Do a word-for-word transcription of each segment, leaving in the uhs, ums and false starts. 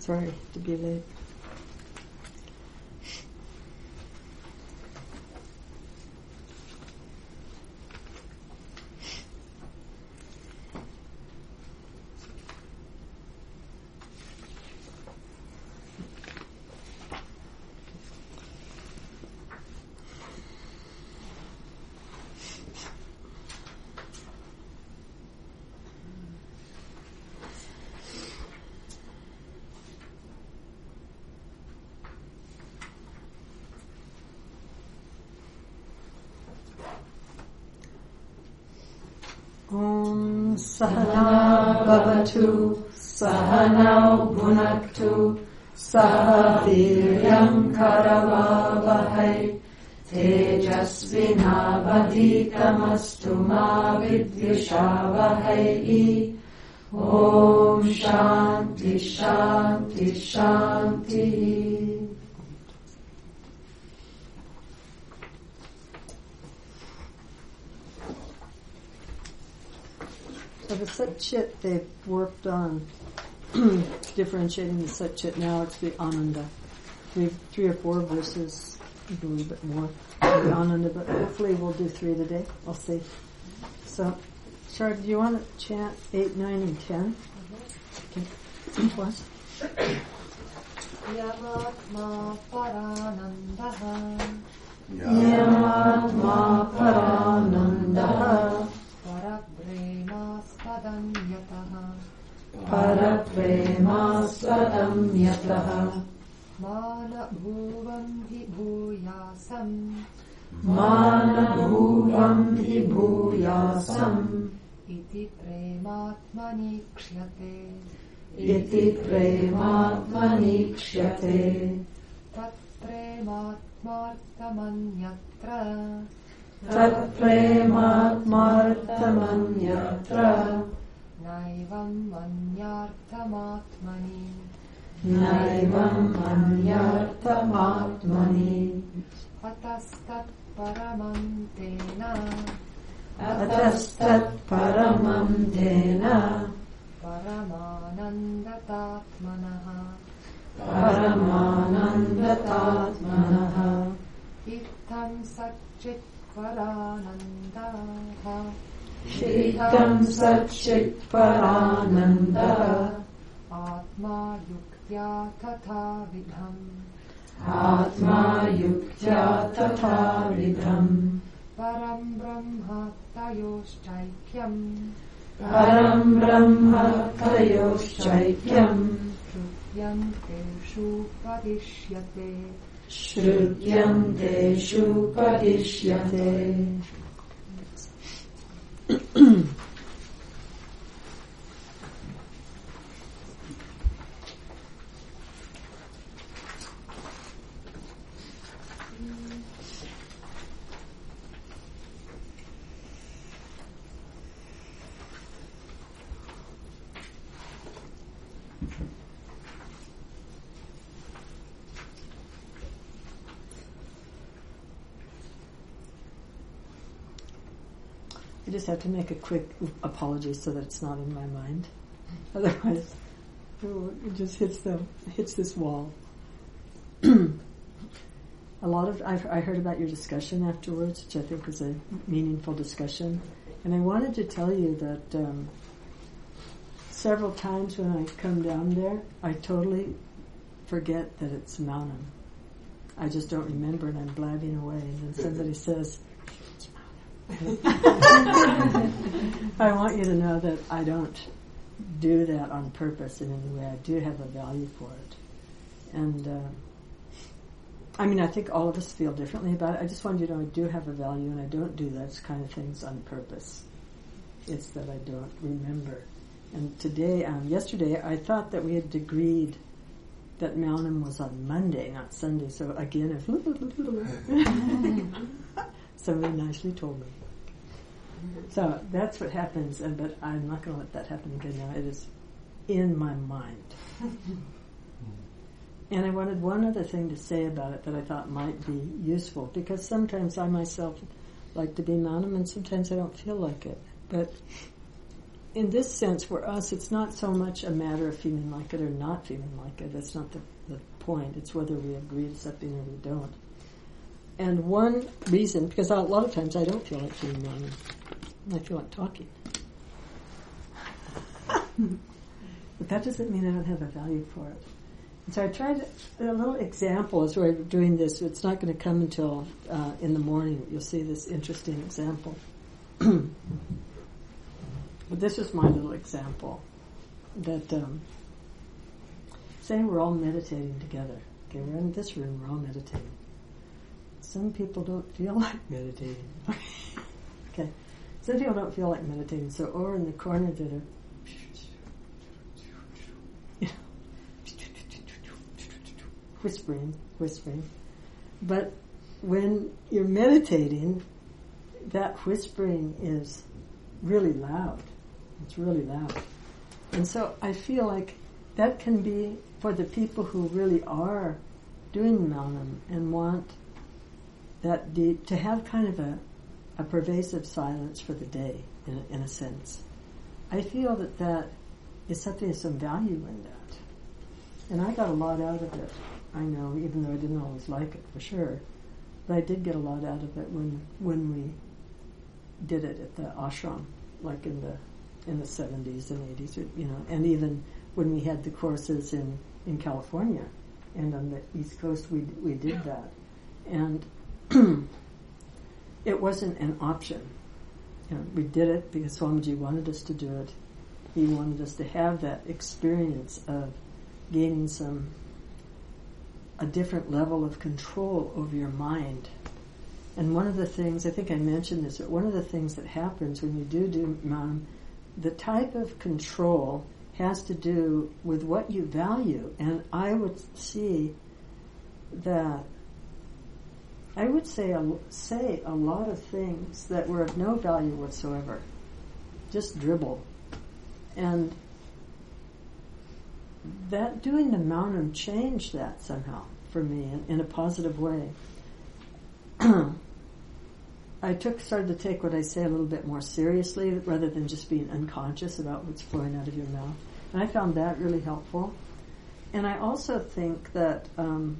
Sorry to be late. Om Sahana Bhavatu Sahanau Bhunaktu Saha Viryam Karavavahai Tejasvinavadhitamastu ma Vidvishavahai. Om Shanti Shanti Shanti. So the Sat-Chit they've worked on differentiating the Sat-Chit. Now it's the Ananda. Three, three or four verses, maybe a little bit more, of the Ananda, but hopefully we'll do three today. I'll see. So, Shar, do you want to chant eight, nine, and ten? Okay. Plus. Yamatma Paranandaha Yamatma Paranandaha Parapremaspadam yataha Parapremaspadam yataha Mana bhuvam hi bhuyasam Mana bhuvam hi bhuyasam Iti prematmani kshyate Iti prematmani kshyate Tat prematmartamanyatra Tat prematmartamanyatra Naivam manyarthamatmani Naivam manyarthamatmani Atastat paramantena Atastat paramam tena Paramanandatatmanaha Paramanandatatmanaha Itam Satchit Paranandaha Itam Satchit Paranandaha Atma Yuktya Tatha Vidham Atma Yuktya Tatha Vidham Param Brahma Tayoshchaikyam Param Brahma Tayoshchaikyam Shrutyam Teshu Padishyate Shrutyam Teshu Padishyate. I just have to make a quick apology so that it's not in my mind. Otherwise, it just hits the hits this wall. A lot of I, I heard about your discussion afterwards, which I think was a meaningful discussion, and I wanted to tell you that um, several times when I come down there, I totally forget that it's Maunam. I just don't remember, and I'm blabbing away, and then somebody says, I want you to know that I don't do that on purpose in any way. I do have a value for it. And, uh, I mean, I think all of us feel differently about it. I just want you to know I do have a value and I don't do those kind of things on purpose. It's that I don't remember. And today, um, yesterday, I thought that we had agreed that Maunam was on Monday, not Sunday. So again, if somebody nicely told me. So that's what happens, and but I'm not going to let that happen again now. It is in my mind. And I wanted one other thing to say about it that I thought might be useful, because sometimes I myself like to be Maunam, and sometimes I don't feel like it. But in this sense, for us, it's not so much a matter of feeling like it or not feeling like it. That's not the, the point. It's whether we agree to something or we don't. And one reason, because a lot of times I don't feel like feeling wrong, I feel like talking. But that doesn't mean I don't have a value for it. And so I tried a little example as we're doing this. It's not going to come until uh, in the morning. You'll see this interesting example. But this is my little example. That um, say we're all meditating together. Okay, we're in this room. We're all meditating. Some people don't feel like meditating. Okay, some people don't feel like meditating. So over in the corner, that are whispering, whispering. But when you're meditating, that whispering is really loud. It's really loud. And so I feel like that can be for the people who really are doing Maunam and want that deep, to have kind of a, a pervasive silence for the day, in a, in a sense. I feel that that is something of some value in that. And I got a lot out of it. I know, even though I didn't always like it, for sure. But I did get a lot out of it when when we did it at the ashram, like in the in the seventies and eighties, you know, and even when we had the courses in, in California and on the East Coast, we we did that, and it wasn't an option. You know, we did it because Swamiji wanted us to do it. He wanted us to have that experience of gaining some a different level of control over your mind. And one of the things, I think I mentioned this, but one of the things that happens when you do do Maunam, the type of control has to do with what you value. And I would see that, I would say a, say a lot of things that were of no value whatsoever. Just dribble. And that doing the Maunam changed that somehow for me in, in a positive way. I took started to take what I say a little bit more seriously rather than just being unconscious about what's flowing out of your mouth. And I found that really helpful. And I also think that um,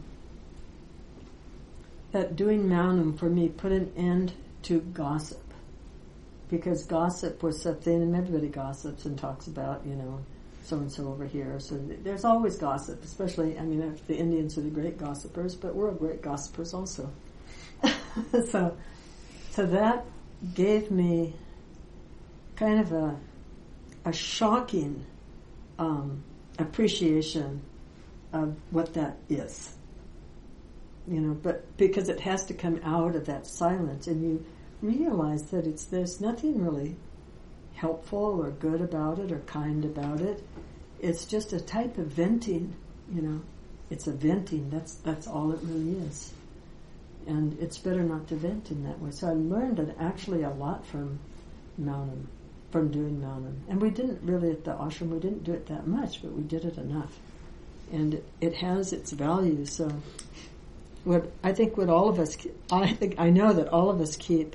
that doing Maunam for me put an end to gossip. Because gossip was something, and everybody gossips and talks about, you know, so-and-so over here. So th- there's always gossip, especially, I mean, the Indians are the great gossipers, but we're great gossipers also. so, so that gave me kind of a, a shocking um, appreciation of what that is. You know, but because it has to come out of that silence, and you realize that it's there's nothing really helpful or good about it or kind about it. It's just a type of venting, you know. It's a venting. That's that's all it really is. And it's better not to vent in that way. So I learned it actually a lot from Maunam, from doing Maunam. And we didn't really at the ashram, we didn't do it that much, but we did it enough. And it, it has its value. So what I think what all of us, I think I know that all of us keep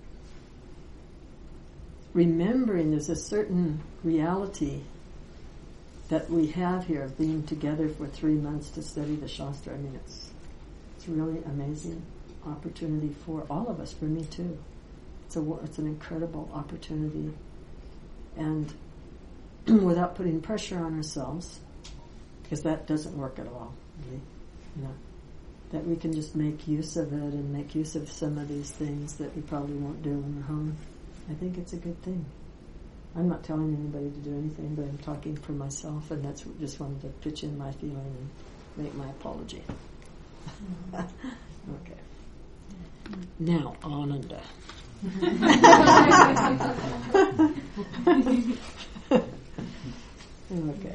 remembering there's a certain reality that we have here of being together for three months to study the Shastra. I mean, it's it's really amazing opportunity for all of us, for me too. It's a it's an incredible opportunity, and without putting pressure on ourselves, because that doesn't work at all, really. You know, that we can just make use of it and make use of some of these things that we probably won't do when we're home. I think it's a good thing. I'm not telling anybody to do anything, but I'm talking for myself, and that's just wanted to pitch in my feeling and make my apology. Okay. Now, Ananda. Okay.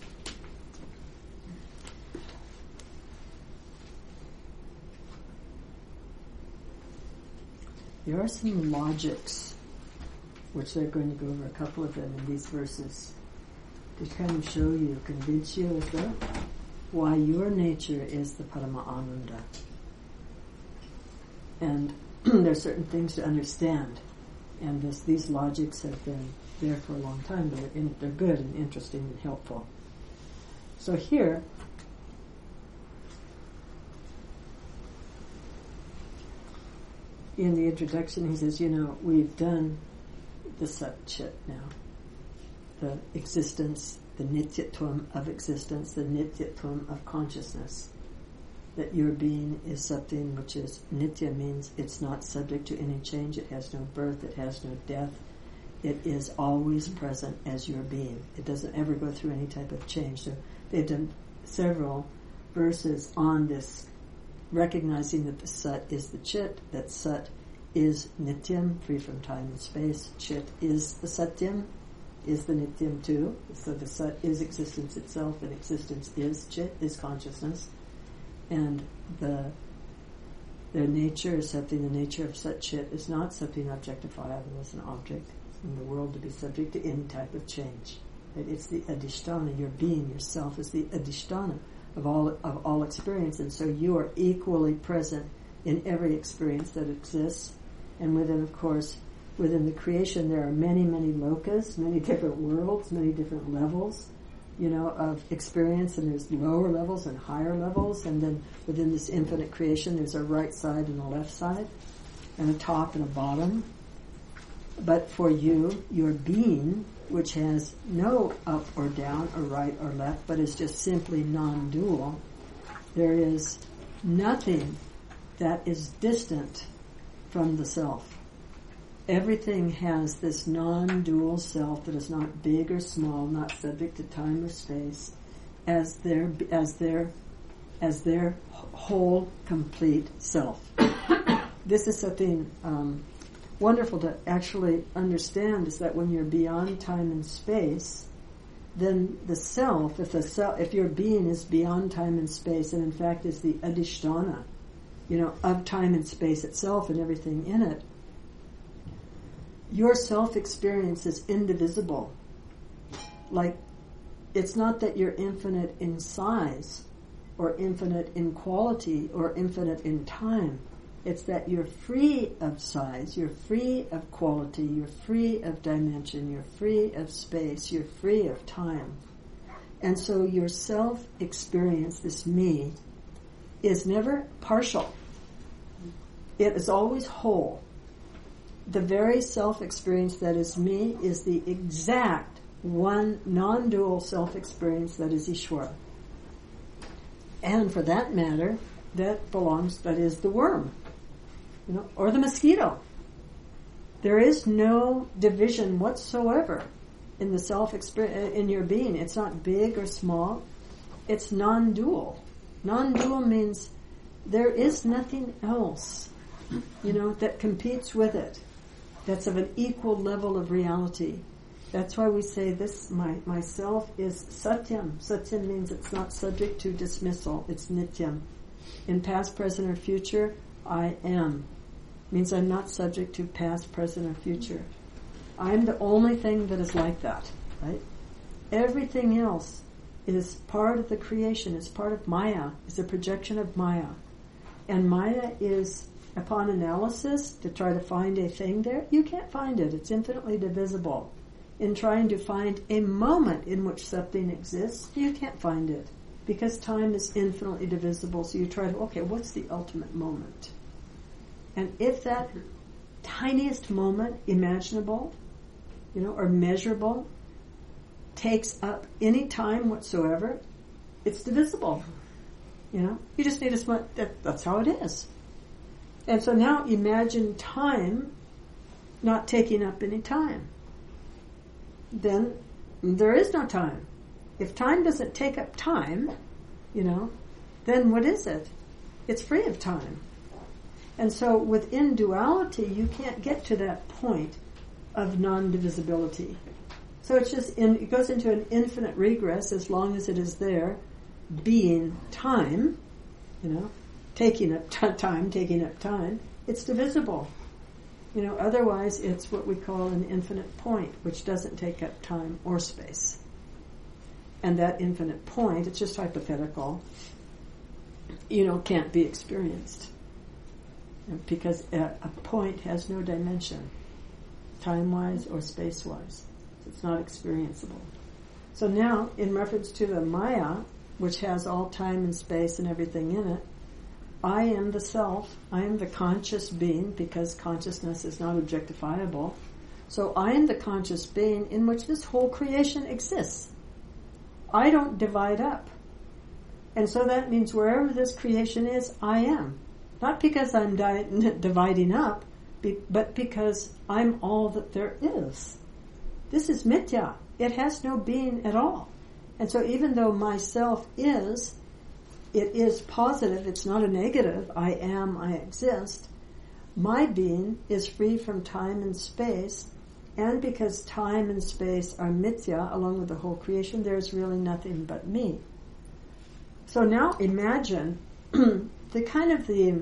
There are some logics, which they're going to go over a couple of them in these verses, to kind of show you, convince you of the, why your nature is the Parama Ananda. And there are certain things to understand and this, these logics have been there for a long time, but they're, in, they're good and interesting and helpful. So here, in the introduction, he says, you know, we've done the Sat Chit now. The existence, the Nityatvam of existence, the Nityatvam of consciousness. That your being is something which is Nitya, means it's not subject to any change, it has no birth, it has no death. It is always present as your being. It doesn't ever go through any type of change. So they've done several verses on this, recognizing that the Sat is the Chit, that Sat is Nityam, free from time and space. Chit is the Satyam, is the Nityam too. So the Sat is existence itself, and existence is Chit, is consciousness. And the their nature is something, the nature of Sat Chit is not something objectifiable as an object in the world to be subject to any type of change. It's the adhisthana, your being, yourself is the adhisthana of all of all experience, and so you are equally present in every experience that exists. And within, of course, within the creation, there are many, many lokas, many different worlds, many different levels, you know, of experience, and there's lower levels and higher levels, and then within this infinite creation, there's a right side and a left side, and a top and a bottom. But for you, your being, which has no up or down or right or left, but is just simply non-dual, there is nothing that is distant from the self. Everything has this non-dual self that is not big or small, not subject to time or space, as their as their as their whole, complete self. This is something um, wonderful to actually understand, is that when you're beyond time and space, then the self, if the self, if your being is beyond time and space, and in fact is the adhisthana, you know, of time and space itself and everything in it, your self-experience is indivisible. Like, it's not that you're infinite in size, or infinite in quality, or infinite in time. It's that you're free of size, you're free of quality, you're free of dimension, you're free of space, you're free of time. And so your self-experience, this me, is never partial. It is always whole. The very self-experience that is me is the exact one non-dual self-experience that is Ishvara. And for that matter, that belongs, that is the worm, you know, or the mosquito. There is no division whatsoever in the self-experience, in your being. It's not big or small. It's non-dual. Non-dual means there is nothing else, you know, that competes with it, that's of an equal level of reality. That's why we say this, my myself is satyam. Satyam means it's not subject to dismissal. It's nityam. In past, present, or future, I am. Means I'm not subject to past, present, or future. I'm the only thing that is like that, right? Everything else is part of the creation, is part of Maya, is a projection of Maya. And Maya is, upon analysis, to try to find a thing there, you can't find it. It's infinitely divisible. In trying to find a moment in which something exists, you can't find it. Because time is infinitely divisible, so you try to, okay, what's the ultimate moment? And if that tiniest moment imaginable, you know, or measurable, takes up any time whatsoever, it's divisible. You know, you just need a smart, that, that's how it is. And so now imagine time not taking up any time. Then there is no time. If time doesn't take up time, you know, then what is it? It's free of time. And so within duality, you can't get to that point of non-divisibility. So it's just, in, it goes into an infinite regress as long as it is there, being time, you know, taking up t- time, taking up time, it's divisible. You know, otherwise it's what we call an infinite point, which doesn't take up time or space. And that infinite point, it's just hypothetical, you know, can't be experienced. Because a, a point has no dimension. time-wise or space-wise. It's not experienceable. So now, in reference to the Maya, which has all time and space and everything in it, I am the self, I am the conscious being, because consciousness is not objectifiable. So I am the conscious being in which this whole creation exists. I don't divide up. And so that means wherever this creation is, I am. Not because I'm di- dividing up, be- but because I'm all that there is. This is mithya. It has no being at all. And so even though myself is, it is positive, it's not a negative, I am, I exist, my being is free from time and space, and because time and space are mithya, along with the whole creation, there's really nothing but me. So now imagine the kind of the,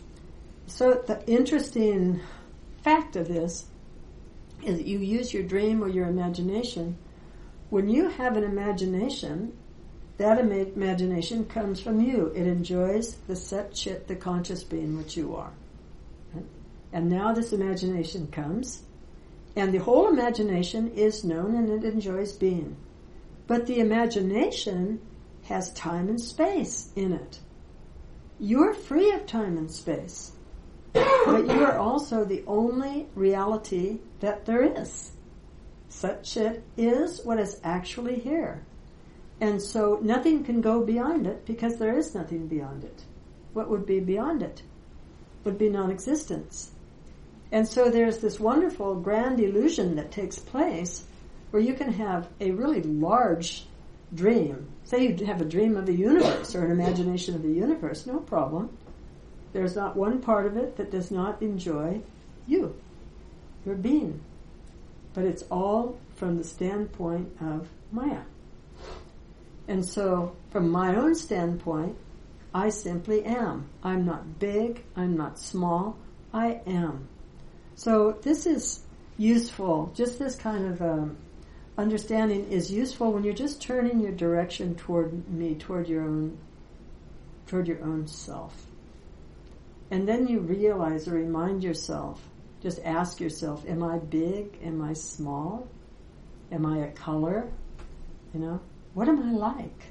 so the interesting fact of this is that you use your dream or your imagination. When you have an imagination, that ima- imagination comes from you. It enjoys the Sat Chit, the conscious being which you are. Right? And now this imagination comes, and the whole imagination is known and it enjoys being. But the imagination has time and space in it. You're free of time and space. But you are also the only reality that there is. Sat Chit is what is actually here. And so nothing can go beyond it because there is nothing beyond it. What would be beyond it? Would be non-existence. And so there's this wonderful grand illusion that takes place where you can have a really large dream. Say you have a dream of a universe or an imagination of a universe, no problem. There's not one part of it that does not enjoy you, your being. But it's all from the standpoint of Maya. And so, from my own standpoint, I simply am. I'm not big, I'm not small, I am. So this is useful, just this kind of um, understanding is useful when you're just turning your direction toward me, toward your own, toward your own self. And then you realize or remind yourself, just ask yourself, am I big? Am I small? Am I a color? You know, what am I like?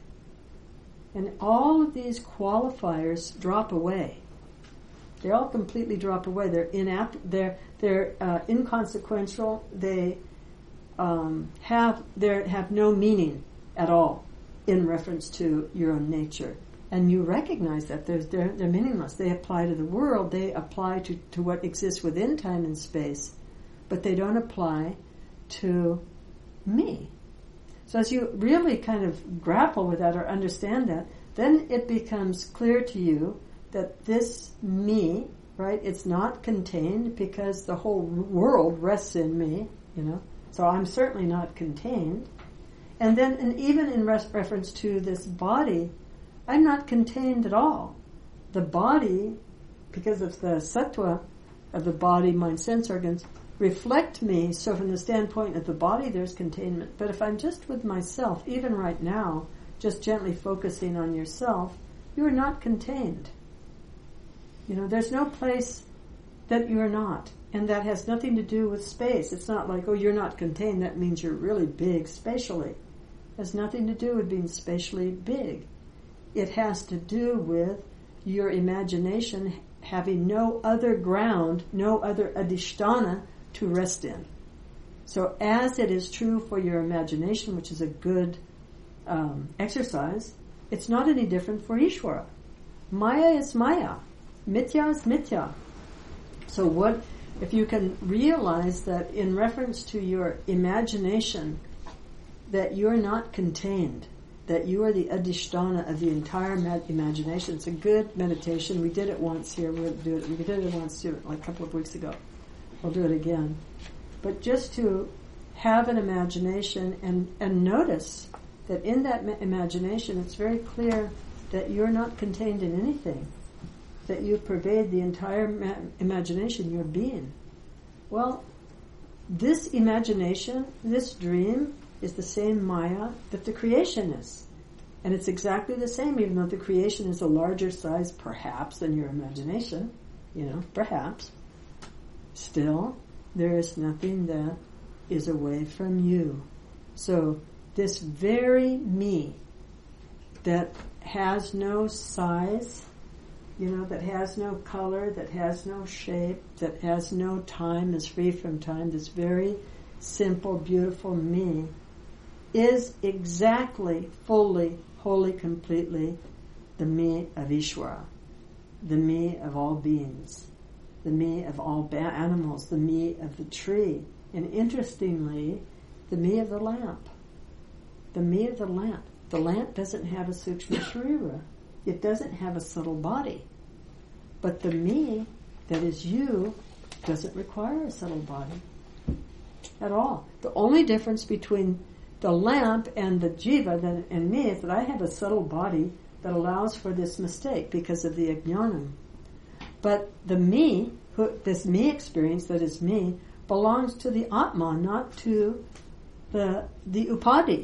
And all of these qualifiers drop away. They all completely drop away. They're inapp- They're they're uh, inconsequential. They um, have they have no meaning at all in reference to your own nature. And you recognize that there's, they're, they're meaningless. They apply to the world. They apply to, to what exists within time and space. But they don't apply to me. So as you really kind of grapple with that or understand that, then it becomes clear to you that this me, right, it's not contained because the whole world rests in me, you know. So I'm certainly not contained. And then and even in res- reference to this body, I'm not contained at all. The body, because of the sattva of the body, mind, sense organs, reflect me. So from the standpoint of the body, there's containment. But if I'm just with myself, even right now, just gently focusing on yourself, you are not contained. You know, there's no place that you're not. And that has nothing to do with space. It's not like, oh, you're not contained, that means you're really big spatially. It has nothing to do with being spatially big. It has to do with your imagination having no other ground, no other adhisthana to rest in. So as it is true for your imagination, which is a good um, exercise, it's not any different for Ishvara. Maya is Maya. Mithya is Mithya. So what, if you can realize that in reference to your imagination, that you're not contained, that you are the adhisthana of the entire ma- imagination. It's a good meditation. We did it once here. We'll do it. We did it once too, like a couple of weeks ago. We'll do it again. But just to have an imagination and, and notice that in that ma- imagination, it's very clear that you're not contained in anything, that you pervade the entire ma- imagination, your being. Well, this imagination, this dream, is the same Maya that the creation is. And it's exactly the same, even though the creation is a larger size, perhaps, than your imagination. You know, perhaps. Still, There is nothing that is away from you. So this very me that has no size, you know, that has no color, that has no shape, that has no time, is free from time, this very simple, beautiful me is exactly, fully, wholly, completely the me of Ishvara, the me of all beings, the me of all ba- animals, the me of the tree, and interestingly, the me of the lamp. The me of the lamp. The lamp doesn't have a sukshma sharira. It doesn't have a subtle body. But the me that is you doesn't require a subtle body at all. The only difference between the lamp and the jiva that, and me is that I have a subtle body that allows for this mistake because of the ajnanam. But the me, who, this me experience that is me, belongs to the Atma, not to the the Upadhi.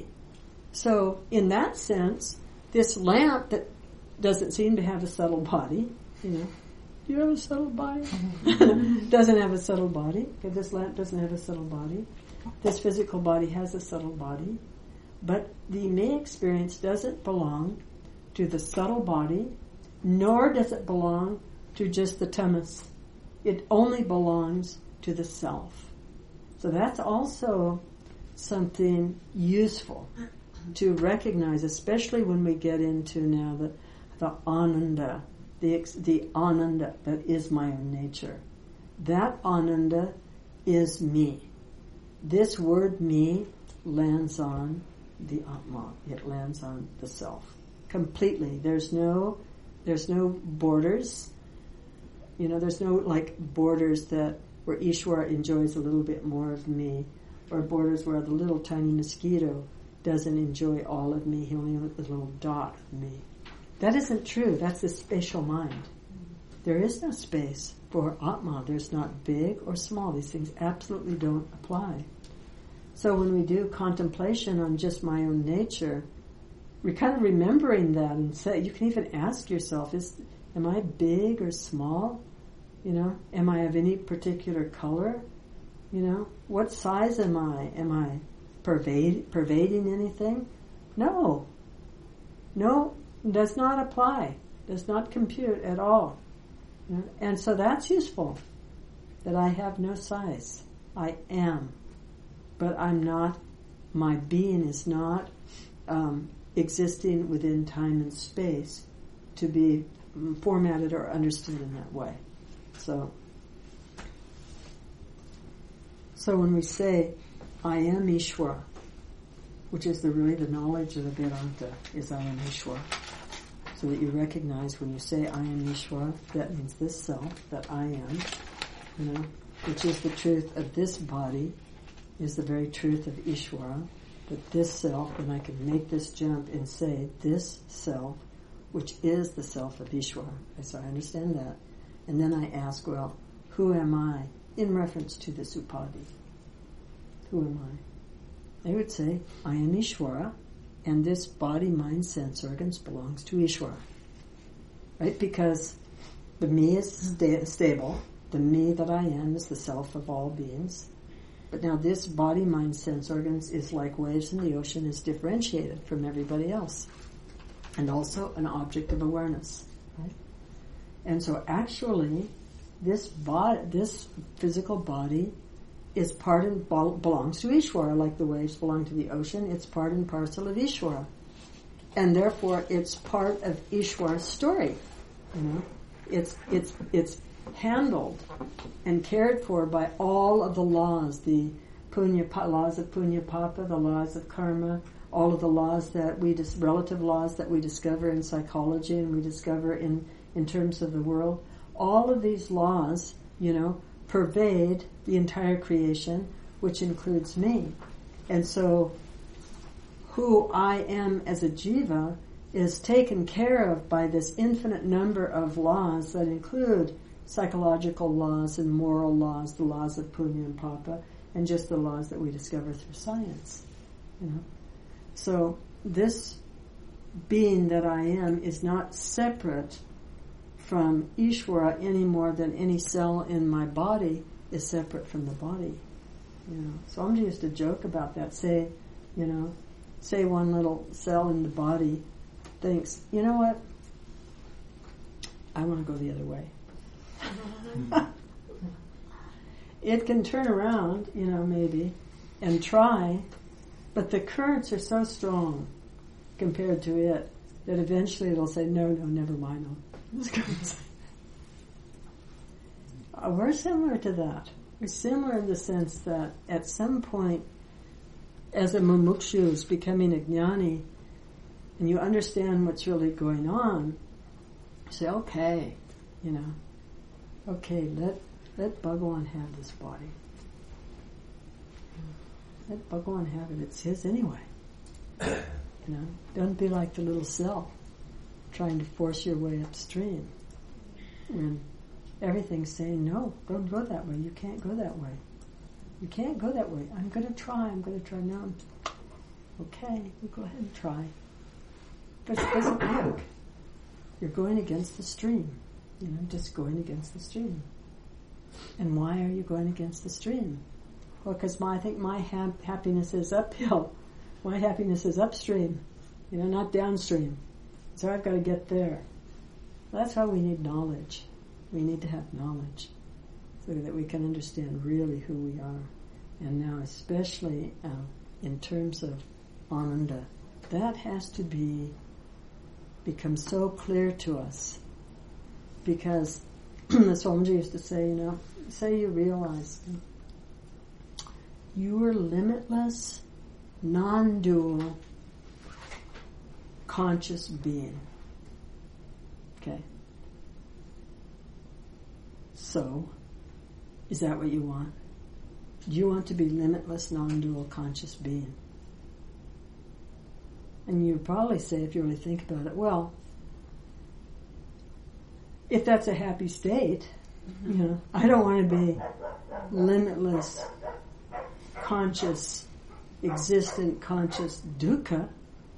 So in that sense, this lamp that doesn't seem to have a subtle body, you know, do you have a subtle body? Doesn't have a subtle body. Okay, this lamp doesn't have a subtle body. This physical body has a subtle body. But the me experience doesn't belong to the subtle body, nor does it belong to just the tamas. It only belongs to the self. So that's also something useful to recognize, especially when we get into now the the ananda, the ex, the ananda that is my own nature. That ananda is me. This word me lands on the Atma. It lands on the self completely. There's no there's no borders. You know, there's no like borders that where Ishvara enjoys a little bit more of me, or borders where the little tiny mosquito doesn't enjoy all of me. He only has a little dot of me. That isn't true. That's the spatial mind. There is no space for Atma. There's not big or small. These things absolutely don't apply. So when we do contemplation on just my own nature, we're kind of remembering that and say, you can even ask yourself, is am I big or small? You know, am I of any particular color? You know, what size am I? Am I pervade, pervading anything? No. No, does not apply. Does not compute at all. You know? And so that's useful, that I have no size. I am. But I'm not, my being is not um, existing within time and space to be formatted or understood in that way. So, so when we say, I am Ishvara, which is the really the knowledge of the Vedanta, is I am Ishvara. So that you recognize when you say I am Ishvara, that means this self, that I am, you know, which is the truth of this body, is the very truth of Ishvara, that this self, and I can make this jump and say this self, which is the self of Ishvara. So I understand that. And then I ask, well, who am I in reference to this upadhi? Who am I? I would say, I am Ishvara, and this body, mind, sense organs belongs to Ishvara. Right? Because the me is sta- stable. The me that I am is the self of all beings. But now this body, mind, sense organs is like waves in the ocean, is differentiated from everybody else. And also an object of awareness. Right? And so actually, this body, this physical body is part and belongs to Ishvara, like the waves belong to the ocean. It's part and parcel of Ishvara. And therefore, it's part of Ishvara's story. You know, it's, it's, it's handled and cared for by all of the laws, the punya, laws of punya papa, the laws of karma, all of the laws that we, dis, relative laws that we discover in psychology and we discover in, in terms of the world. All of these laws, you know, pervade the entire creation, which includes me. And so, who I am as a jiva is taken care of by this infinite number of laws that include psychological laws and moral laws, the laws of punya and papa, and just the laws that we discover through science. You know, so this being that I am is not separate from Ishvara any more than any cell in my body is separate from the body. You know, Swamiji used to joke about that. Say, you know, say one little cell in the body thinks, you know what, I want to go the other way. It can turn around, you know, maybe, and try, but the currents are so strong compared to it that eventually it'll say, no, no, never mind. uh, we're similar to that. We're similar in the sense that at some point, as a mumukshu is becoming a jnani, and you understand what's really going on, you say, okay, you know, okay, let let Bhagawan have this body. Let Bhagawan have it. It's his anyway. You know, don't be like the little cell trying to force your way upstream when everything's saying, no, don't go that way. You can't go that way. You can't go that way. I'm going to try. I'm going to try. No. Okay, you go ahead and try. But it doesn't work. You're going against the stream. You know, just going against the stream. And why are you going against the stream? Well, because my, I think my ha- happiness is uphill. My happiness is upstream, you know, not downstream. So I've got to get there. Well, that's why we need knowledge. We need to have knowledge so that we can understand really who we are. And now especially uh, in terms of Ananda, that has to be become so clear to us. Because as Swamiji used to say, you know, say you realize you are limitless, non-dual, conscious being. Okay? So, is that what you want? Do you want to be limitless, non-dual, conscious being? And you probably say, if you really think about it, well, if that's a happy state, you know, I don't want to be limitless, conscious, existent, conscious dukkha,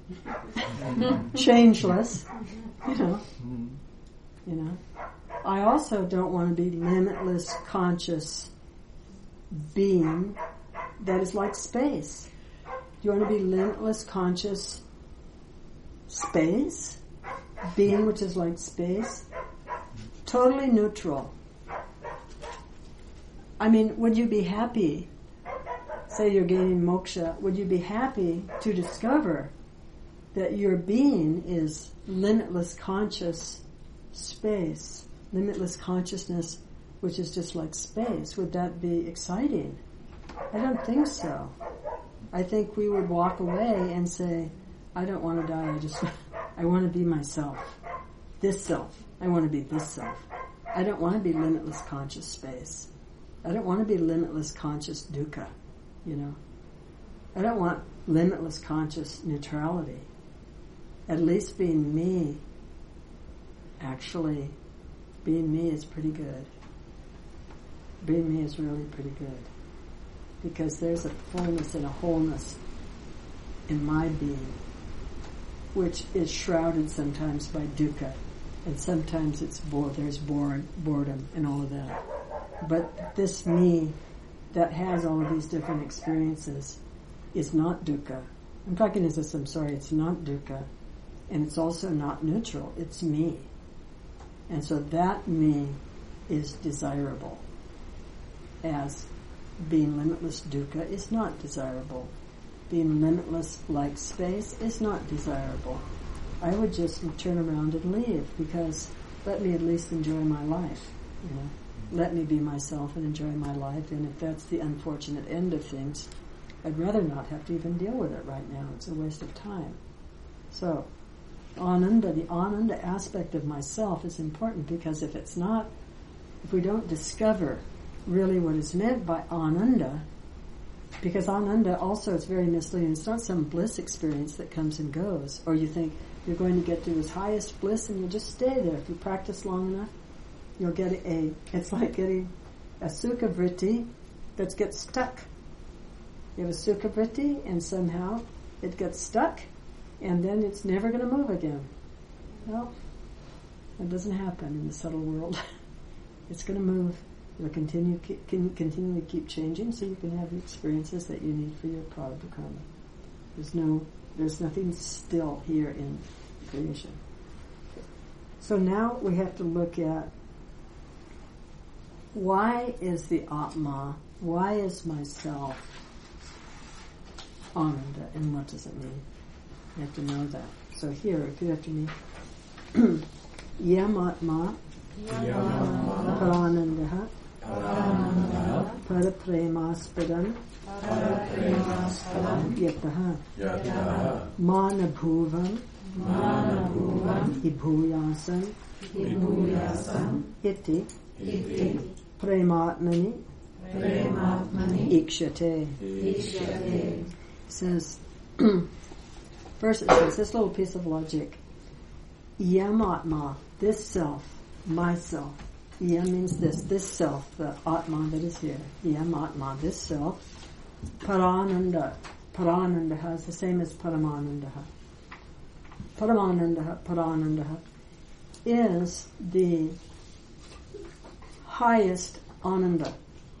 changeless, you know, you know. I also don't want to be limitless, conscious being that is like space. Do you want to be limitless, conscious space? Being which is like space? Totally neutral. I mean, would you be happy, say you're gaining moksha, would you be happy to discover that your being is limitless conscious space, limitless consciousness, which is just like space? Would that be exciting? I don't think so. I think we would walk away and say, I don't want to die, I just, I want to be myself. This self. I want to be this self. I don't want to be limitless conscious space. I don't want to be limitless conscious dukkha, you know. I don't want limitless conscious neutrality. At least being me, actually, being me is pretty good. Being me is really pretty good. Because there's a fullness and a wholeness in my being, which is shrouded sometimes by dukkha, and sometimes it's bored, there's bored, boredom and all of that. But this me that has all of these different experiences is not dukkha. I'm talking as a samsara, it's not dukkha, and it's also not neutral, it's me. And so that me is desirable, as being limitless dukkha is not desirable. Being limitless like space is not desirable. I would just turn around and leave, because let me at least enjoy my life. You know, let me be myself and enjoy my life. And if that's the unfortunate end of things, I'd rather not have to even deal with it right now. It's a waste of time. So, Ananda, the Ananda aspect of myself is important, because if it's not, if we don't discover really what is meant by Ananda, because Ananda also is very misleading. It's not some bliss experience that comes and goes, or you think you're going to get to his highest bliss and you just stay there. If you practice long enough, you'll get a, it's like getting a sukha vritti that gets stuck. You have a sukha vritti and somehow it gets stuck and then it's never going to move again. Well, that doesn't happen in the subtle world. It's going to move. It'll continue, can continue to keep changing, so you can have the experiences that you need for your prarabdha karma. There's no, there's nothing still here in creation. So now we have to look at why is the Atma, why is myself Ananda, and what does it mean? You have to know that. So here, repeat after me. Yam Atma Paranandaha Parapremaspadam Yataha Manabhuvam Ibhuyasan Iti Prematmani Ikshate. Says, first it says this little piece of logic. Yam Atma, this self, myself. Yam means this, this self, the Atma that is here. Yam Atma, this self. Parananda, Paranandaha is the same as Paramanandaha. Paramanandaha, Paranandaha is the highest Ananda.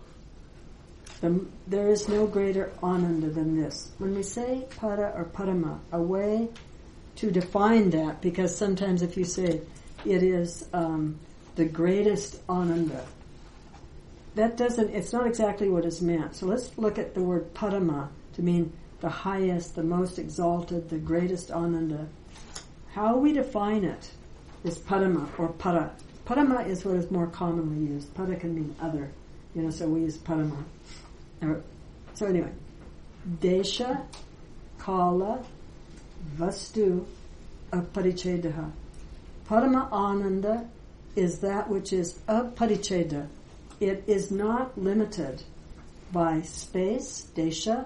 The, there is no greater Ananda than this. When we say Para or Parama, a way to define that, because sometimes if you say it is um, the greatest Ananda, that doesn't, it's not exactly what is meant. So let's look at the word Parama to mean the highest, the most exalted, the greatest Ananda. How we define it is Parama or Para. Parama is what is more commonly used. Para can mean other, you know, so we use Parama. So anyway, Desha, Kala, Vastu, Aparichedaha. Parama Ananda is that which is aparicheda. It is not limited by space, Desha,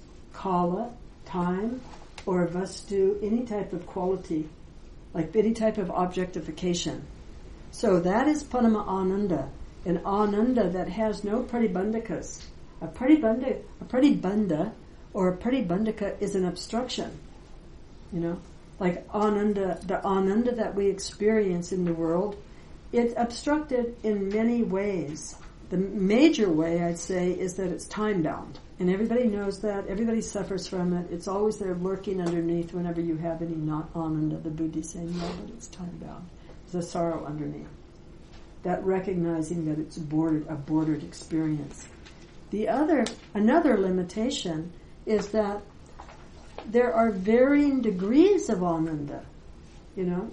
Kala, time, or Vastu, any type of quality, like any type of objectification. So that is Parama Ananda, an Ananda that has no pratibandhakas. A pratibandha, a pratibandha or a pratibandhaka is an obstruction. You know, like Ananda, the Ananda that we experience in the world, it's obstructed in many ways. The major way, I'd say, is that it's time-bound. And everybody knows that. Everybody suffers from it. It's always there lurking underneath whenever you have any not Ananda. The Buddha is saying, no, but it's time-bound. There's a sorrow underneath. That recognizing that it's bordered, a bordered experience. The other, another limitation is that there are varying degrees of Ananda, you know.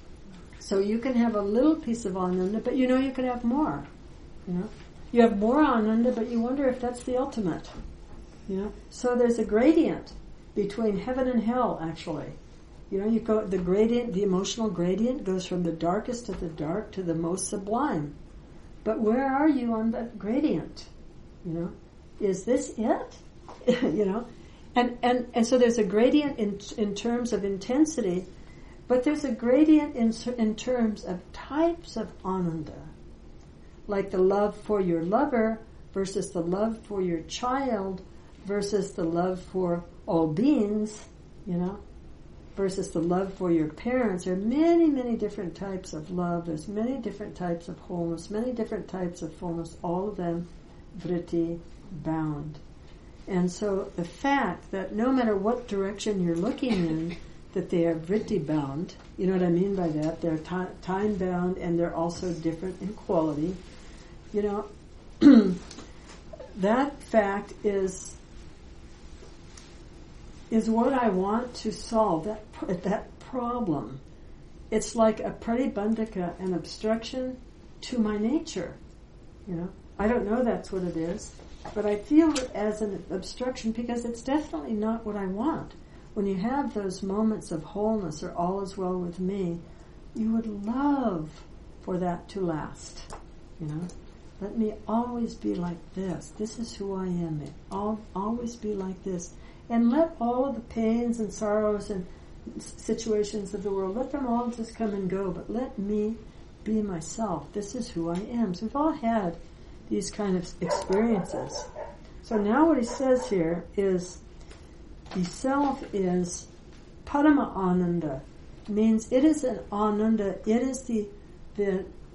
So you can have a little piece of Ananda, but you know you can have more, you know. You have more Ananda, but you wonder if that's the ultimate, you know. So there's a gradient between heaven and hell, actually. You know, you go, the gradient, the emotional gradient goes from the darkest to the dark to the most sublime. But where are you on that gradient? You know, is this it? You know, and, and, and so there's a gradient in in terms of intensity, but there's a gradient in in terms of types of Ananda, like the love for your lover versus the love for your child versus the love for all beings, you know, versus the love for your parents. There are many, many different types of love. There's many different types of wholeness, many different types of fullness, all of them vritti bound. And so the fact that no matter what direction you're looking in, that they are vritti bound, you know what I mean by that? They're t- time bound and they're also different in quality. You know, that fact is is what I want to solve, that that problem. It's like a pratibandhaka, an obstruction to my nature, you know. I don't know that's what it is, but I feel it as an obstruction because it's definitely not what I want. When you have those moments of wholeness or all is well with me, you would love for that to last, you know. Let me always be like this. This is who I am. I'll always be like this. And let all of the pains and sorrows and situations of the world, let them all just come and go, but let me be myself. This is who I am. So we've all had these kind of experiences. So now what he says here is the self is Parama Ananda, means it is an Ananda, it is the the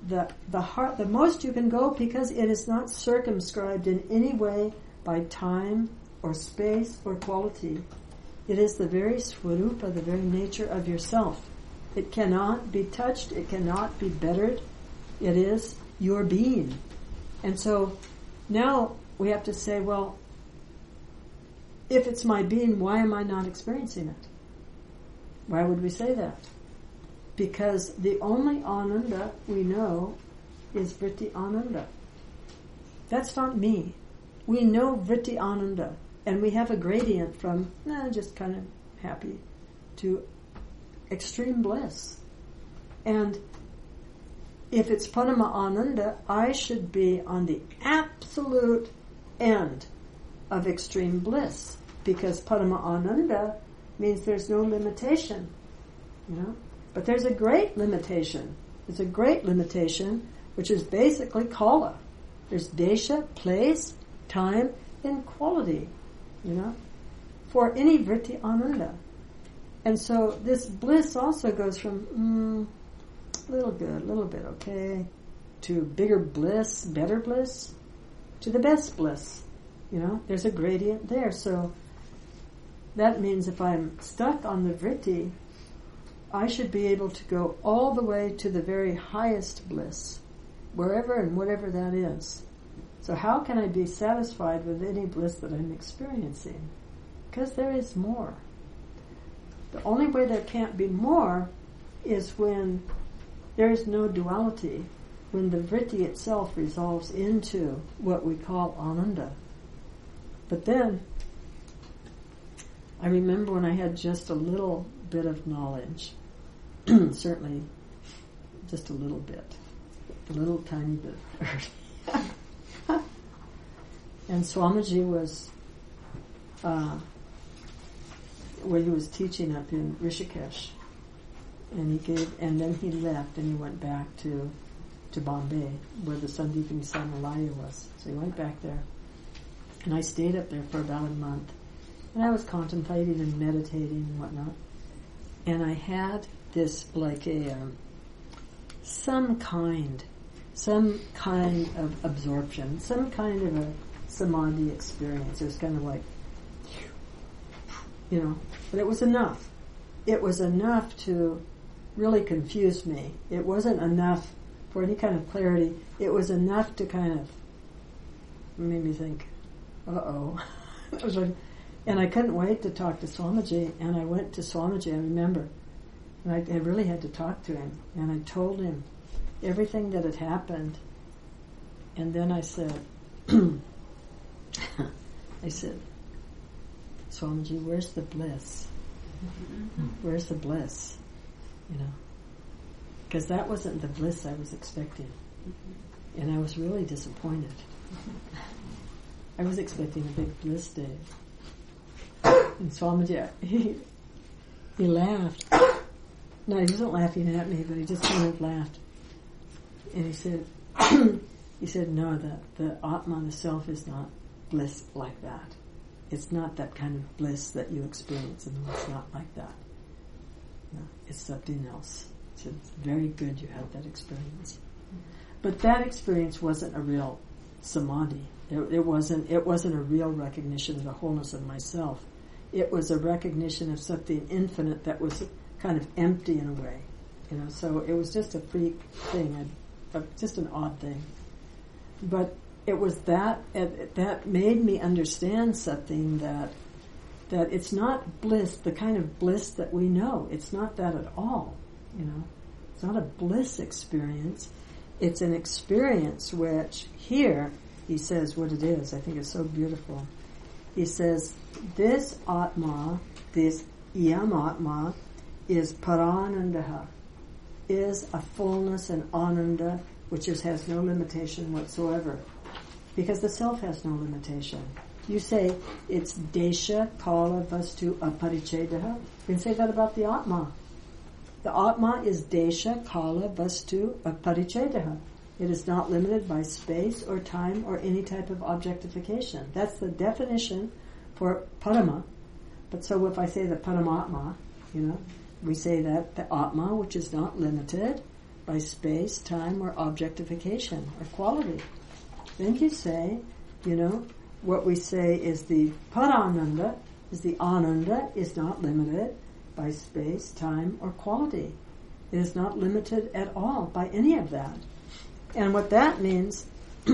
the the heart, the most you can go, because it is not circumscribed in any way by time or space or quality. It is the very swarupa, the very nature of yourself. It cannot be touched. It cannot be bettered. It is your being. And so now we have to say, well, if it's my being, why am I not experiencing it? Why would we say that? Because the only Ananda we know is Vritti Ananda. That's not me. We know Vritti Ananda, and we have a gradient from, nah, just kind of happy, to extreme bliss. And if it's Parama Ananda, I should be on the absolute end of extreme bliss, because Parama Ananda means there's no limitation, you know. But there's a great limitation. There's a great limitation, which is basically kala. There's desha, place, time, and quality, you know, for any vritti ananda. And so this bliss also goes from mm, little good, little bit okay, to bigger bliss, better bliss, to the best bliss. You know, there's a gradient there. So that means if I'm stuck on the vritti, I should be able to go all the way to the very highest bliss, wherever and whatever that is. So how can I be satisfied with any bliss that I'm experiencing? Because there is more. The only way there can't be more is when there is no duality, when the vritti itself resolves into what we call ananda. But then, I remember when I had just a little bit of knowledge, certainly just a little bit, a little tiny bit of earth. And Swamiji was, uh, when he was teaching up in Rishikesh, and he gave, and then he left and he went back to to Bombay, where the Sandipani Samalaya was. So he went back there, and I stayed up there for about a month, and I was contemplating and meditating and whatnot, and I had this like a um, some kind, some kind of absorption, some kind of a samadhi experience. It was kind of like, you know, but it was enough. It was enough to really confuse me. It wasn't enough for any kind of clarity. It was enough to kind of made me think, uh-oh. It was like, and I couldn't wait to talk to Swamiji, and I went to Swamiji, I remember, and I, I really had to talk to him, and I told him everything that had happened, and then I said, I said, Swamiji, where's the bliss? Where's the bliss? You know, because that wasn't the bliss I was expecting, and I was really disappointed. I was expecting a big bliss day. And Swamiji, he, he laughed. No, he wasn't laughing at me, but he just kind of laughed. And he said, he said, no, the, the Atma, the self, is not bliss like that. It's not that kind of bliss that you experience, and it's not like that. No, it's something else. So it's very good you had that experience. But that experience wasn't a real samadhi. It, it wasn't. It wasn't a real recognition of the wholeness of myself. It was a recognition of something infinite that was kind of empty in a way. You know. So it was just a freak thing, a, a, just an odd thing. But it was that it, that made me understand something, that that it's not bliss, the kind of bliss that we know. It's not that at all. You know, it's not a bliss experience. It's an experience which here he says what it is. I think it's so beautiful. He says this Atma, this Yam Atma, is Paranandaha, is a fullness and ananda which is, has no limitation whatsoever. Because the self has no limitation. You say it's desha, kala, vastu, aparichedaha. You can say that about the Atma. The Atma is desha, kala, vastu, aparichedaha. It is not limited by space or time or any type of objectification. That's the definition for Parama. But so if I say the Paramatma, you know, we say that the Atma, which is not limited by space, time, or objectification, or quality. Then you say, you know, what we say is the Parananda, is the Ananda is not limited by space, time, or quality. It is not limited at all by any of that. And what that means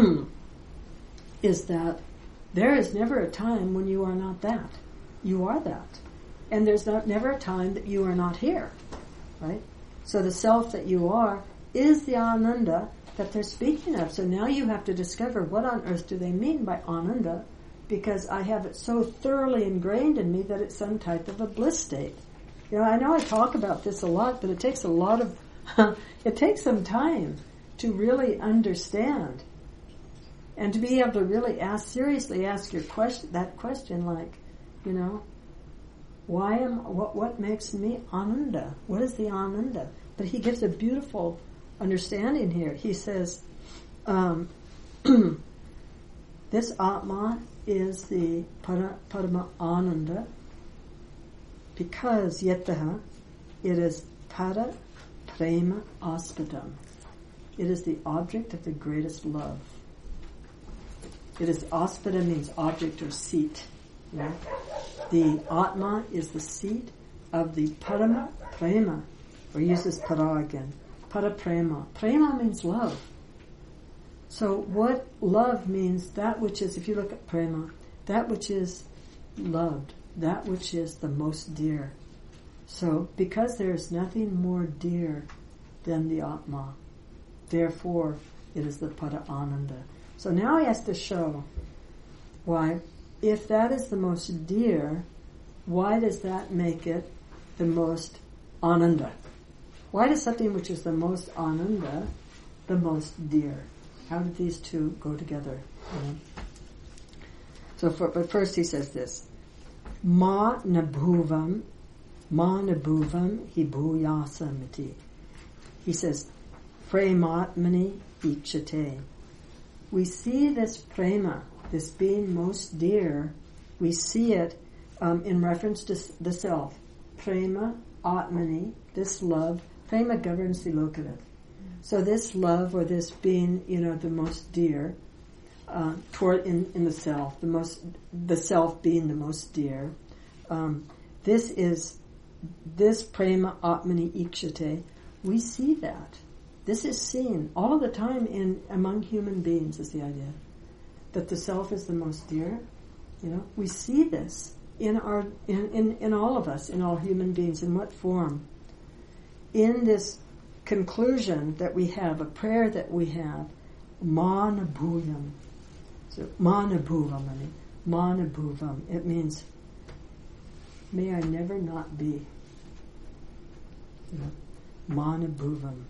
is that there is never a time when you are not that. You are that. And there's not never a time that you are not here. Right? So the self that you are is the Ananda that they're speaking of. So now you have to discover what on earth do they mean by Ananda, because I have it so thoroughly ingrained in me that it's some type of a bliss state. You know, I know I talk about this a lot, but it takes a lot of, it takes some time to really understand and to be able to really ask, seriously ask your question, that question like, you know, why am, what, what makes me Ananda? What is the Ananda? But he gives a beautiful understanding here. He says, um, this Atma is the para, Parama Ananda, because yetaha, it is para prema aspadam. It is the object of the greatest love. It is aspada means object or seat. Yeah? The Atma is the seat of the Parama Prema, or uses para again. Para Prema. Prema means love. So what love means, that which is, if you look at Prema, that which is loved, that which is the most dear. So because there is nothing more dear than the Atma, therefore it is the Para Ananda. So now he has to show why, if that is the most dear, why does that make it the most Ananda? Why does something which is the most Ananda the most dear? How did these two go together? You know? So, for, but first he says this: Ma nabhuvam, ma nabhuvam hibhuyasamiti. He says, Prematmani ikshate. We see this prema, this being most dear, we see it um, in reference to the self. Prema, atmani, this love. Prema governs the locative. So this love, or this being, you know, the most dear, uh, toward in, in the self, the most, the self being the most dear. Um, this is this prema atmani ikshate. We see that. This is seen all of the time in among human beings. Is the idea that the self is the most dear? You know, we see this in our in, in, in all of us, in all human beings. In what form? In this conclusion that we have, a prayer that we have, manabhuyam. So manabhuvam, I mean, manabhuvam. It means, may I never not be. You know, manabhuvam.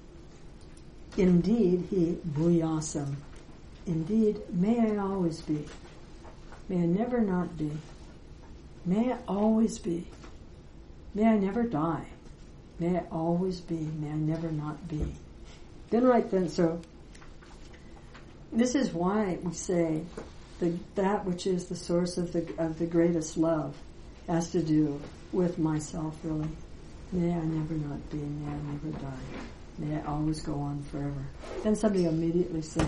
Indeed, he bhuyasam. Indeed, may I always be. May I never not be. May I always be. May I never die. May I always be. May I never not be. Then right then, so this is why we say the, that which is the source of the of the greatest love has to do with myself, really. May I never not be. May I never die. May I always go on forever. Then somebody will immediately say,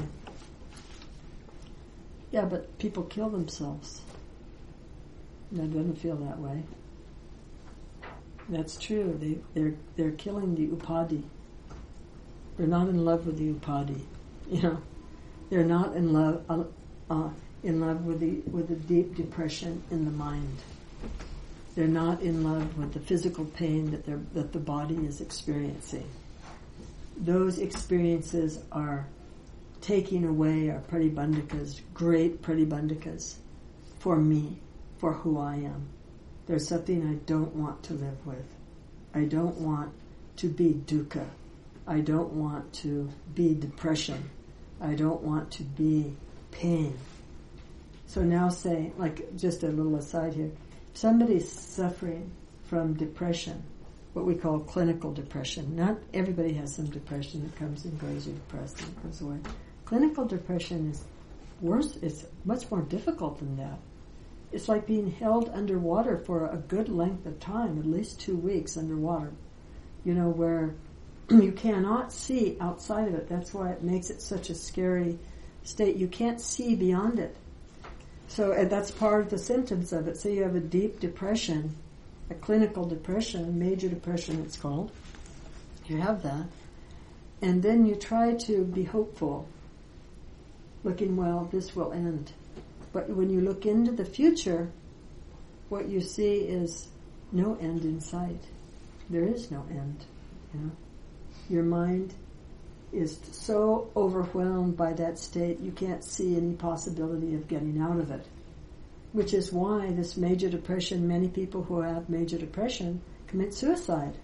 yeah, but people kill themselves. No, it doesn't feel that way. That's true. They, they're they're killing the upadhi. They're not in love with the upadhi. You know, they're not in love uh, uh, in love with the with the deep depression in the mind. They're not in love with the physical pain that they that the body is experiencing. Those experiences are taking away our pratibandhikas, great pratibandhikas, for me, for who I am. There's something I don't want to live with. I don't want to be dukkha. I don't want to be depression. I don't want to be pain. So now say, like just a little aside here, if somebody's suffering from depression, what we call clinical depression. Not everybody has some depression that comes and goes, you're depressed and it goes away. Clinical depression is worse, it's much more difficult than that. It's like being held underwater for a good length of time, at least two weeks underwater. You know, where you cannot see outside of it. That's why it makes it such a scary state. You can't see beyond it. So and that's part of the symptoms of it. So you have a deep depression, a clinical depression, major depression it's called. You have that. And then you try to be hopeful, looking, well, this will end. But when you look into the future, what you see is no end in sight. There is no end. You know? Your mind is so overwhelmed by that state, you can't see any possibility of getting out of it. Which is why this major depression, many people who have major depression commit suicide.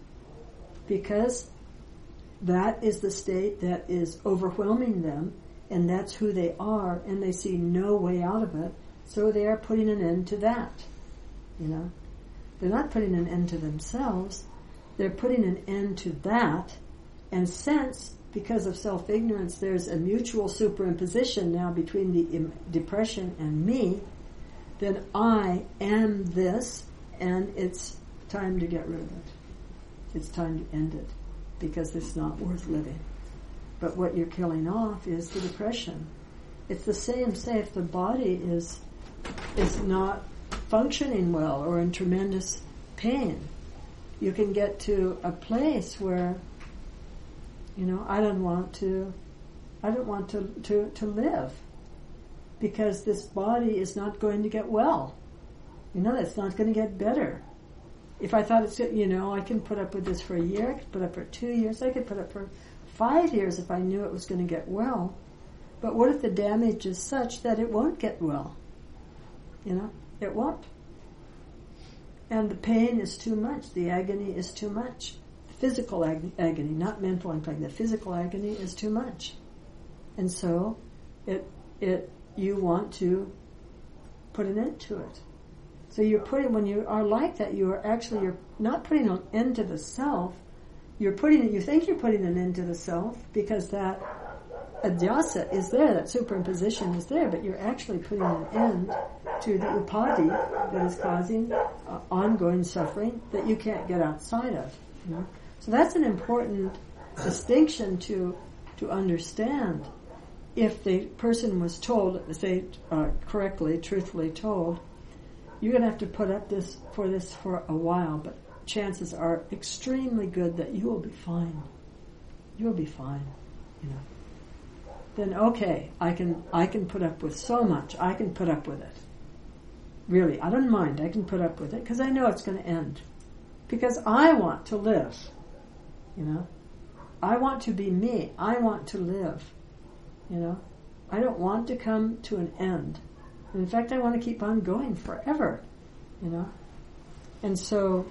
Because that is the state that is overwhelming them, and that's who they are, and they see no way out of it, so they are putting an end to that. You know? They're not putting an end to themselves, they're putting an end to that, and since, because of self-ignorance, there's a mutual superimposition now between the im- depression and me, then I am this, and it's time to get rid of it. It's time to end it, because it's not worth living. But what you're killing off is the depression. It's the same, say, if the body is is not functioning well or in tremendous pain, you can get to a place where, you know, I don't want to, I don't want to, to, to live, because this body is not going to get well. You know, it's not going to get better. If I thought it's, you know, I can put up with this for a year, I could put up for two years, I could put up for five years if I knew it was going to get well. But what if the damage is such that it won't get well? You know, it won't. And the pain is too much, the agony is too much. Physical ag- agony, not mental agony. The physical agony is too much. And so, it it you want to put an end to it. So you're putting, when you are like that, you are actually, you're not putting an end to the self, you're putting, you think you're putting an end to the self because that adhyasa is there, that superimposition is there, but you're actually putting an end to the upadhi that is causing uh, ongoing suffering that you can't get outside of. You know? So that's an important distinction to to understand. If the person was told, say uh, correctly, truthfully told, you're going to have to put up this for this for a while, but chances are extremely good that you will be fine. You'll be fine, you know. Then okay, I can I can put up with so much. I can put up with it. Really, I don't mind. I can put up with it because I know it's going to end. Because I want to live. You know, I want to be me. I want to live. You know, I don't want to come to an end. In fact, I want to keep on going forever. You know, and so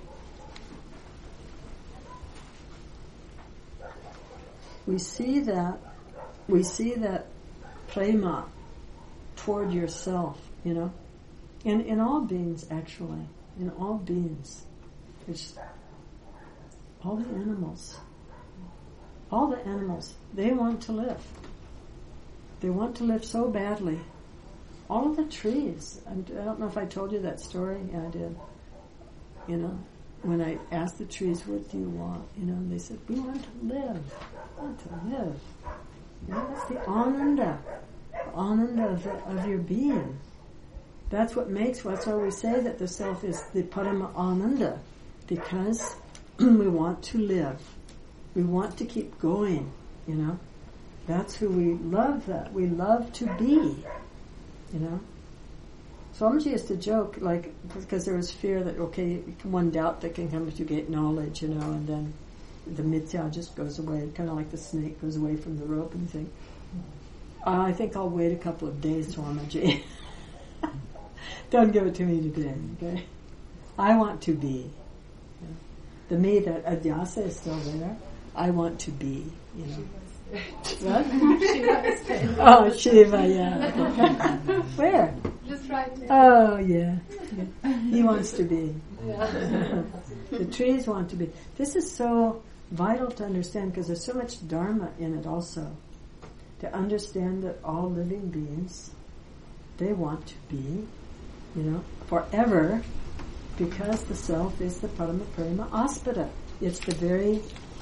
we see that we see that prema toward yourself. You know, in in all beings actually, in all beings, there's all the animals. All the animals, they want to live. They want to live so badly. All of the trees, I don't know if I told you that story. Yeah, I did. You know, when I asked the trees, what do you want? You know, and they said, we want to live. We want to live. You know, that's the ananda. The ananda of, of your being. That's what makes, that's why we say that the self is the parama ananda. Because we want to live. We want to keep going, you know. That's who we love that. We love to be, you know. Swamiji used to joke, like, because there was fear that, okay, one doubt that can come if you get knowledge, you know, and then the mithya just goes away, kind of like the snake goes away from the rope, and you think, I think I'll wait a couple of days, Swamiji. Don't give it to me today, okay? I want to be. You know? The me, that adhyasa is still there. I want to be, you know. What? Shiva. Oh, Shiva, yeah. Where? Just right there. Oh, yeah. yeah. He wants to be. Yeah. The trees want to be. This is so vital to understand because there's so much dharma in it also. To understand that all living beings, they want to be, you know, forever, because the self is the parama prema aspada. It's the very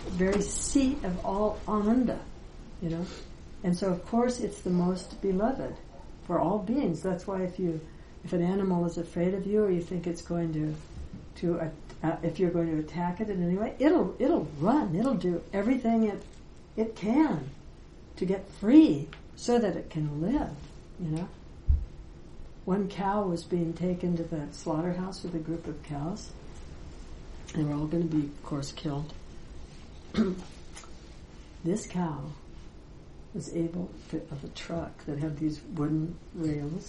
very seat of all Ananda, you know. And so, of course, it's the most beloved for all beings. That's why if you, if an animal is afraid of you, or you think it's going to, to uh, uh, if you're going to attack it in any way, it'll it'll run. It'll do everything it it can to get free so that it can live. You know. One cow was being taken to the slaughterhouse with a group of cows. They were all going to be, of course, killed. This cow was able to, of a truck that had these wooden rails.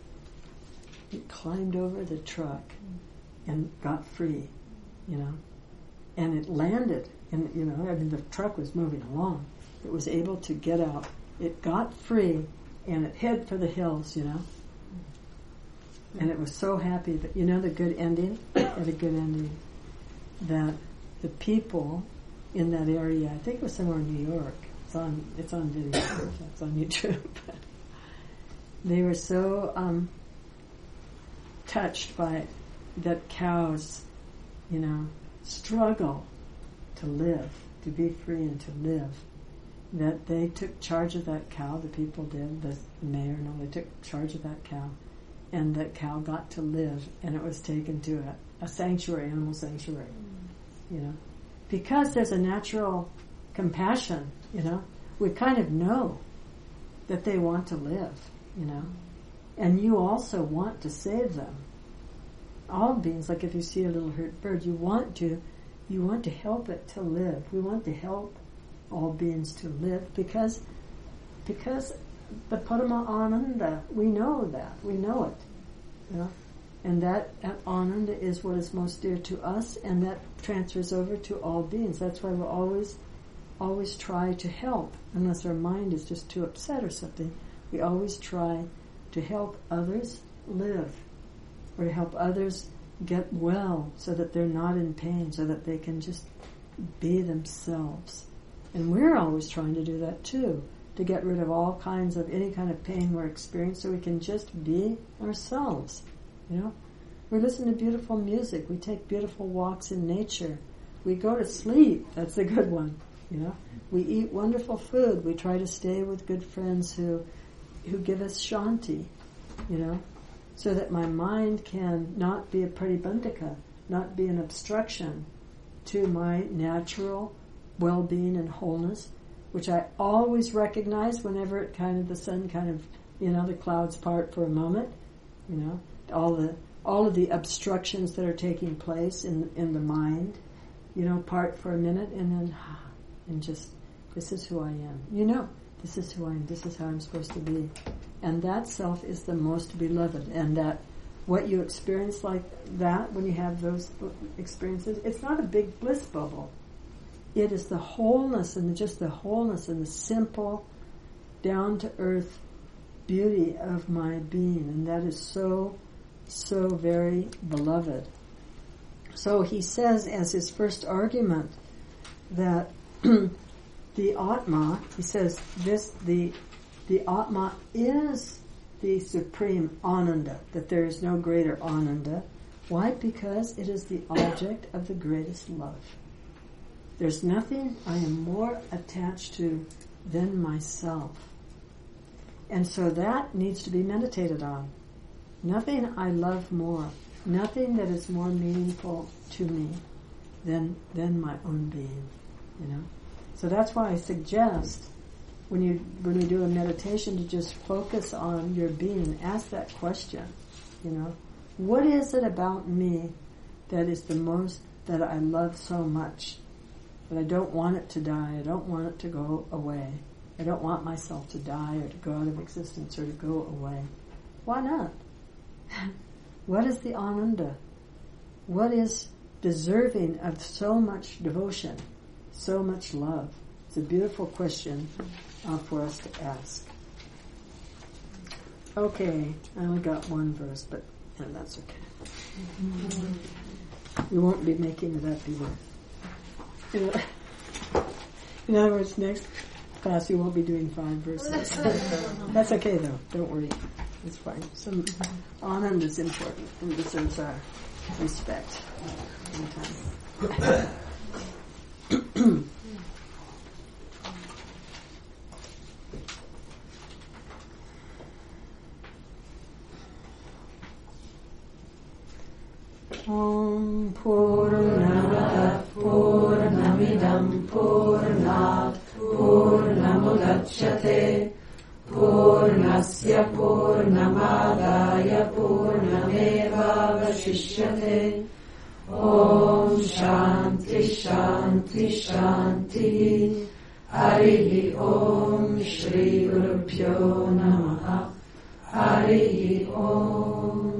It climbed over the truck and got free, you know. And it landed, and you know, I mean, the truck was moving along. It was able to get out. It got free, and it headed for the hills, you know. And it was so happy that, you know, the good ending, had a good ending, that the people in that area, I think it was somewhere in New York, it's on, it's on video, it's on YouTube, they were so um, touched by that cows, you know, struggle to live, to be free and to live, that they took charge of that cow, the people did, the mayor, no, they took charge of that cow. And that cow got to live, and it was taken to a, a sanctuary, animal sanctuary, mm. you know. Because there's a natural compassion, you know. We kind of know that they want to live, you know. And you also want to save them. All beings, like if you see a little hurt bird, you want to, you want to help it to live. We want to help all beings to live because, because the Parama Ananda, we know that, we know it, you know, and that Ananda is what is most dear to us, and that transfers over to all beings. That's why we always, always try to help, unless our mind is just too upset or something. We always try to help others live, or to help others get well, so that they're not in pain, so that they can just be themselves. And we're always trying to do that too, to get rid of all kinds of, any kind of pain we're experiencing, so we can just be ourselves, you know. We listen to beautiful music, we take beautiful walks in nature, we go to sleep, that's a good one, you know. We eat wonderful food, we try to stay with good friends who who give us shanti, you know, so that my mind can not be a pratibandhaka, not be an obstruction to my natural well-being and wholeness, which I always recognize whenever it kind of, the sun kind of, you know, the clouds part for a moment, you know, all the, all of the obstructions that are taking place in, in the mind, you know, part for a minute, and then, and just, this is who I am. You know, this is who I am, this is how I'm supposed to be. And that self is the most beloved, and that what you experience like that, when you have those experiences, it's not a big bliss bubble. It is the wholeness, and just the wholeness and the simple, down-to-earth beauty of my being, and that is so, so very beloved. So he says as his first argument that the Atma, he says this, the the Atma is the supreme Ananda, that there is no greater Ananda. Why? Because it is the object of the greatest love. There's nothing I am more attached to than myself. And so that needs to be meditated on. Nothing I love more, nothing that is more meaningful to me than than my own being, you know. So that's why I suggest when you when you do a meditation to just focus on your being. Ask that question, you know. What is it about me that is the most, that I love so much? But I don't want it to die. I don't want it to go away. I don't want myself to die or to go out of existence or to go away. Why not? What is the Ananda? What is deserving of so much devotion, so much love? It's a beautiful question uh, for us to ask. Okay, I only got one verse, but yeah, that's okay. We won't be making it up either. In other words, next class we won't be doing five verses. That's okay though, don't worry. It's fine. Some Ananda is important and deserves our respect and time. Om Purnamada Purnamidam Purnat Purnamudachyate Purnasya Purnamadaya Purnameva Vashishyate. Om Shanti Shanti Shanti. Harihi Om Shri Gurubhyo Namaha. Harihi Om.